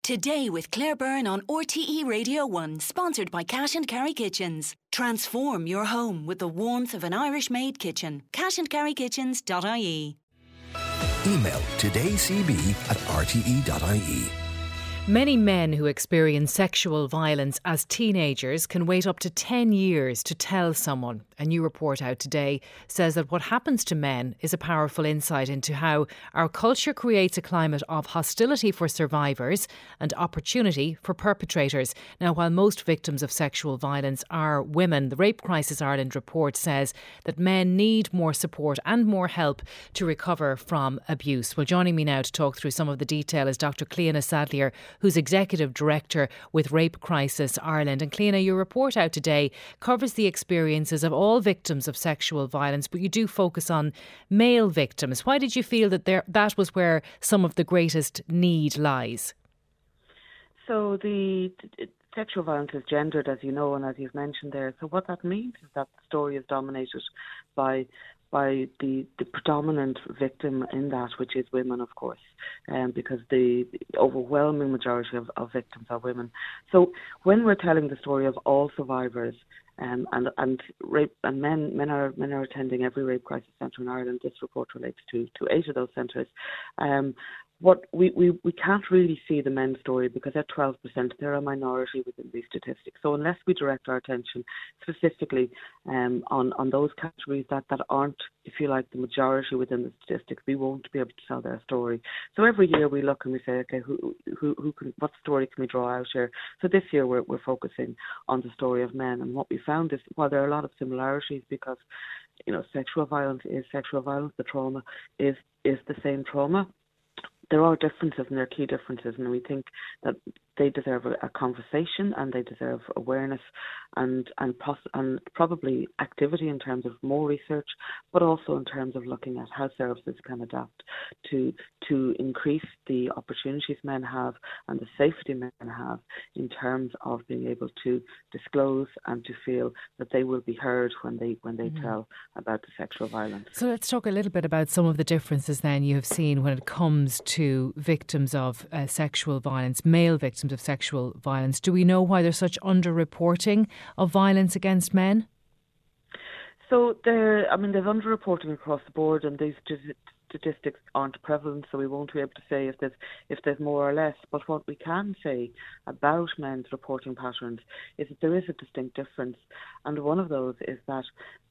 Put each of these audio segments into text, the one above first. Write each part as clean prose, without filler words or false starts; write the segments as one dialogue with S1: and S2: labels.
S1: Today with Claire Byrne on RTE Radio 1, sponsored by Cash and Carry Kitchens. Transform your home with the warmth of an Irish-made kitchen. cashandcarrykitchens.ie.
S2: Email todaycb@rte.ie.
S3: Many men who experience sexual violence as teenagers can wait up to 10 years to tell someone. A new report out today says that what happens to men is a powerful insight into how our culture creates a climate of hostility for survivors and opportunity for perpetrators. Now, while most victims of sexual violence are women, the Rape Crisis Ireland report says that men need more support and more help to recover from abuse. Well, joining me now to talk through some of the detail is Dr. Cliona Sadlier, who's Executive Director with Rape Crisis Ireland. And Cliona, your report out today covers the experiences of all victims of sexual violence, but you do focus on male victims. Why did you feel that that was where some of the greatest need lies?
S4: So the sexual violence is gendered, as you know, and as you've mentioned there. So what that means is that the story is dominated by the predominant victim in that, which is women, of course, because the overwhelming majority of victims are women. So when we're telling the story of all survivors, and rape, and men are attending every rape crisis centre in Ireland. This report relates to 8 of those centres. What we can't really see the men's story because they're 12%. They're a minority within these statistics. So unless we direct our attention specifically on those categories that aren't, if you like, the majority within the statistics, we won't be able to tell their story. So every year we look and we say, okay, what story can we draw out here? So this year we're focusing on the story of men, and what we found is while there are a lot of similarities because sexual violence is sexual violence, the trauma is the same trauma. There are differences, and there are key differences, and we think that they deserve a conversation and they deserve awareness and probably activity in terms of more research, but also in terms of looking at how services can adapt to increase the opportunities men have and the safety men have in terms of being able to disclose and to feel that they will be heard when they tell about the sexual violence.
S3: So let's talk a little bit about some of the differences then you have seen when it comes to victims of sexual violence, male victims of sexual violence. Do we know why there's such underreporting of violence against men?
S4: So there's underreporting across the board, and these statistics aren't prevalent, so we won't be able to say if there's more or less. But what we can say about men's reporting patterns is that there is a distinct difference, and one of those is that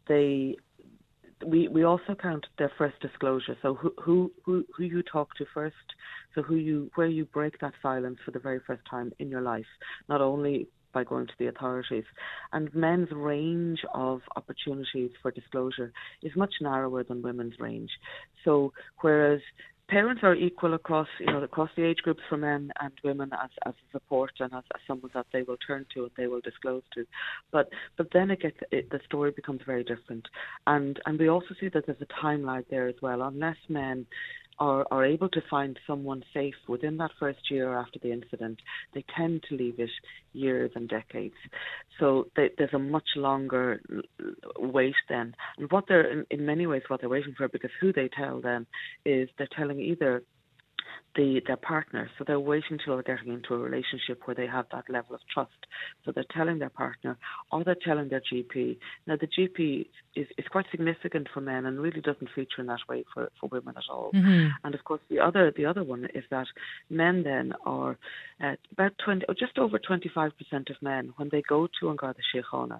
S4: we also count their first disclosure. So who you talk to first, so where you break that silence for the very first time in your life, not only by going to the authorities. And men's range of opportunities for disclosure is much narrower than women's range. So whereas parents are equal across the age groups for men and women as a support and as someone that they will turn to and they will disclose to, but then the story becomes very different, and we also see that there's a time lag there as well. Unless men are able to find someone safe within that first year after the incident, they tend to leave it years and decades. So there's a much longer wait then. And what they're, in many ways, what they're waiting for, because who they tell then is they're telling either their partner. So they're waiting till they're getting into a relationship where they have that level of trust. So they're telling their partner or they're telling their GP. Now the GP is quite significant for men and really doesn't feature in that way for women at all. Mm-hmm. And of course the other one is that men then are about just over 25% of men, when they go to An Garda Síochána,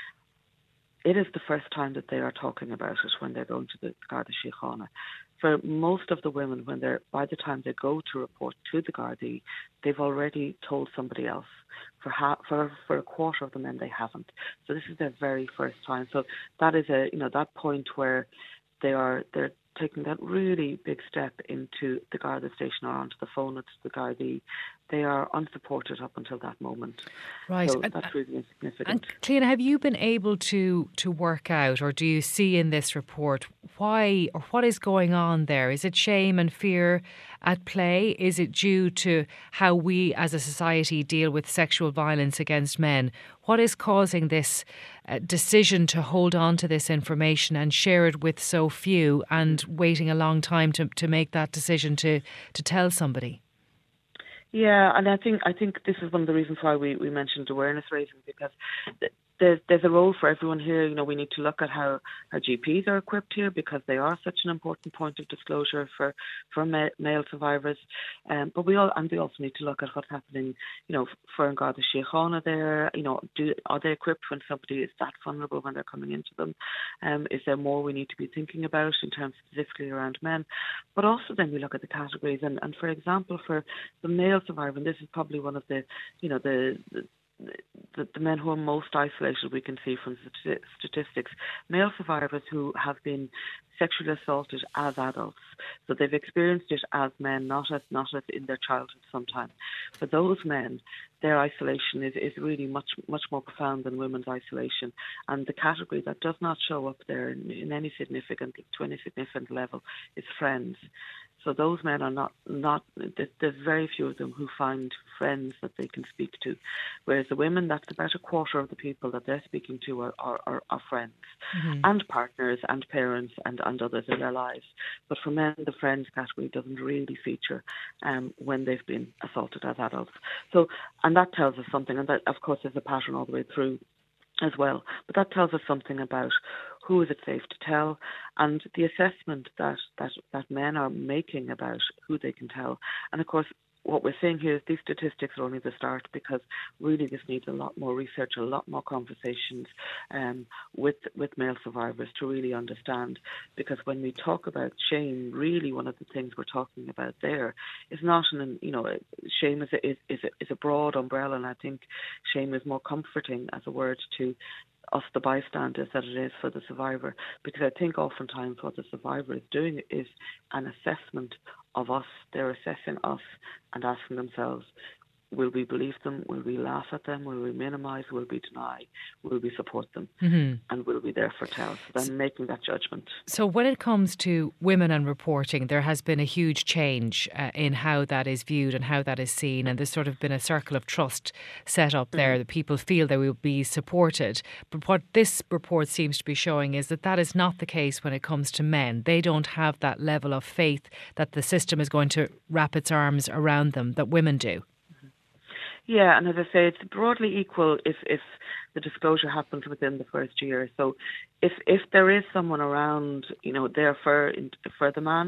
S4: it is the first time that they are talking about it when they're going to the Garda Síochána. For most of the women, by the time they go to report to the Gardaí, they've already told somebody else. For a quarter of the men, they haven't. So this is their very first time. So that is that point where they're taking that really big step into the Garda station or onto the phone to the Gardaí. They are unsupported up until that moment.
S3: Right.
S4: So that's really significant.
S3: And Cliona, have you been able to work out, or do you see in this report, why or what is going on there? Is it shame and fear at play? Is it due to how we as a society deal with sexual violence against men? What is causing this decision to hold on to this information and share it with so few, and waiting a long time to make that decision to tell somebody?
S4: Yeah, and I think this is one of the reasons why we mentioned awareness raising, because there's a role for everyone here. You know, we need to look at how our GPs are equipped here, because they are such an important point of disclosure for male survivors. But we also need to look at what's happening. You know, for Garda Síochána there. You know, are they equipped when somebody is that vulnerable when they're coming into them? Is there more we need to be thinking about in terms specifically around men? But also then we look at the categories, and for example, for the male survivor, and this is probably one of the, you know, the men who are most isolated, we can see from statistics, male survivors who have been sexually assaulted as adults. So they've experienced it as men, not as in their childhood sometime. For those men, their isolation is really much more profound than women's isolation. And the category that does not show up there in any significant level is friends. So those men are not. There's very few of them who find friends that they can speak to, whereas the women, that's about a quarter of the people that they're speaking to are friends, and partners and parents and others in their lives. But for men, the friends category doesn't really feature when they've been assaulted as adults. So, and that tells us something, and that of course is a pattern all the way through as well. But that tells us something about who is it safe to tell, and the assessment that men are making about who they can tell. And of course, what we're saying here is these statistics are only the start, because really this needs a lot more research, a lot more conversations with male survivors to really understand. Because when we talk about shame, really one of the things we're talking about there is not shame is a broad umbrella, and I think shame is more comforting as a word to us, the bystanders, that it is for the survivor. Because I think oftentimes what the survivor is doing is an assessment of us. They're assessing us and asking themselves, will we believe them? Will we laugh at them? Will we minimise? Will we deny? Will we support them? And will we therefore tell? So then making that judgment.
S3: So when it comes to women and reporting, there has been a huge change in how that is viewed and how that is seen. And there's sort of been a circle of trust set up there that people feel they will be supported. But what this report seems to be showing is that is not the case when it comes to men. They don't have that level of faith that the system is going to wrap its arms around them that women do.
S4: Yeah, and as I say, it's broadly equal if the disclosure happens within the first year. So if there is someone around, you know, there for the man,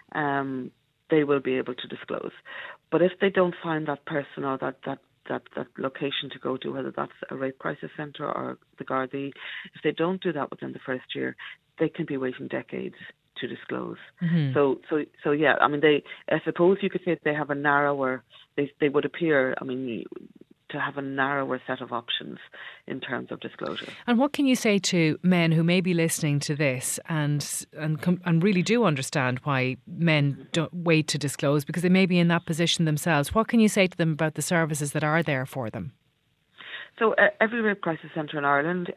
S4: they will be able to disclose. But if they don't find that person or that location to go to, whether that's a rape crisis centre or the Gardaí, if they don't do that within the first year, they can be waiting decades to disclose. So yeah, I mean, I suppose you could say they have a narrower, they would appear, I mean, to have a narrower set of options in terms of disclosure.
S3: And what can you say to men who may be listening to this and really do understand why men don't wait to disclose, because they may be in that position themselves? What can you say to them about the services that are there for them?
S4: So every rape crisis centre in Ireland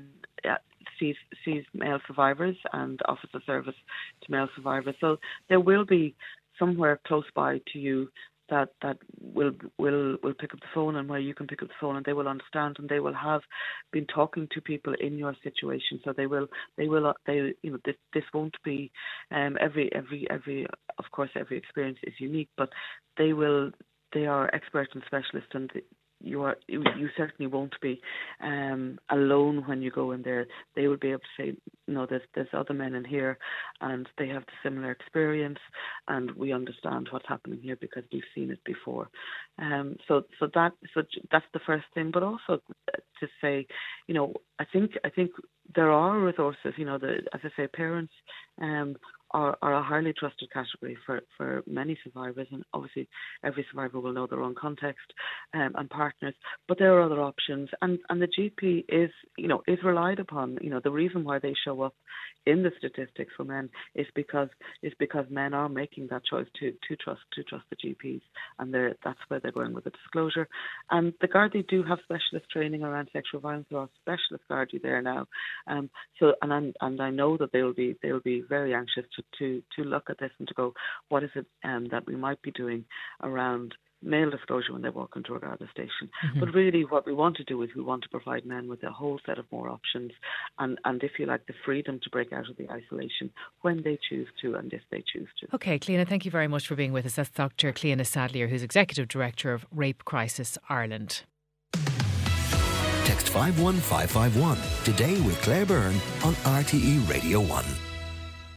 S4: sees male survivors and offers a service to male survivors. So there will be somewhere close by to you that will pick up the phone, and where you can pick up the phone, and they will understand, and they will have been talking to people in your situation. So they this won't be every of course every experience is unique, but they are experts and specialists, and you certainly won't be alone when you go in there. They will be able to say, no, there's other men in here, and they have the similar experience, and we understand what's happening here because we've seen it before. So that's the first thing. But also to say, you know, I think there are resources. You know, as I say, parents are a highly trusted category for many survivors, and obviously every survivor will know their own context and partners, but there are other options, and the GP is relied upon. You know, the reason why they show up in the statistics for men is because men are making that choice to trust the GPs, and that's where they're going with the disclosure. And the Gardaí do have specialist training around sexual violence. There are specialist Gardaí there now, so I know that they'll be very anxious to look at this and to go, what is it that we might be doing around male disclosure when they walk into a Garda station. But really what we want to do is we want to provide men with a whole set of more options and if you like, the freedom to break out of the isolation when they choose to and if they choose to.
S3: OK, Cliona, thank you very much for being with us. That's Dr. Cliona Sadlier, who's Executive Director of Rape Crisis Ireland.
S2: Text 51551 today with Claire Byrne on RTE Radio 1.